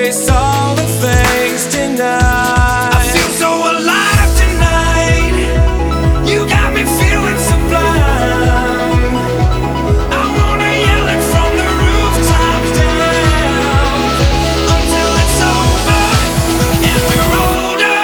erase all the things tonight. I feel so alive tonight. You got me feeling sublime. I wanna yell it from the rooftops down until it's over and we're older.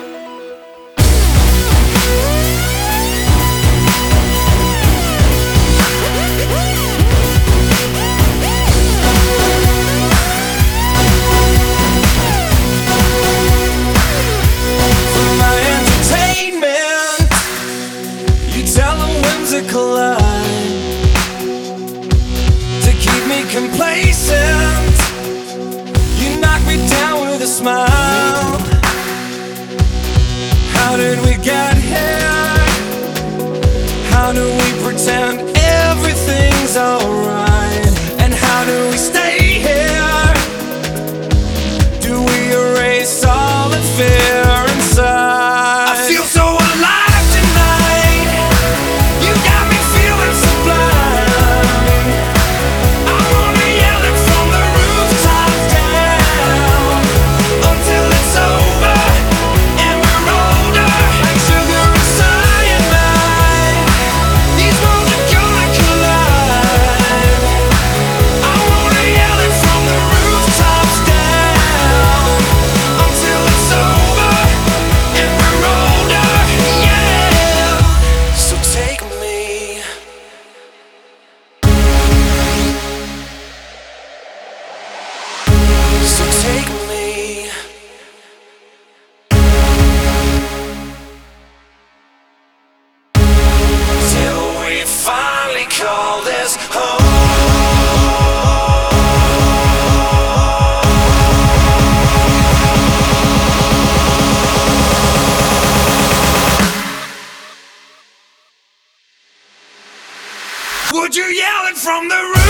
For my entertainment, you tell a whimsical lie to keep me complacent. You knock me down with a smile. How did we get here? How do we pretend everything's alright? And how do we stay here? Do we erase all the fear inside? I feel so alive tonight. You got me feeling sublime. I wanna yell it from the rooftops down until it's over and we're older. Like sugar and cyanide, these worlds are gonna collide. I wanna yell it from the rooftops down until it's over and we're older. Yeah. So take me. So take me. Till we finally call this home. Would you yell it from the roof?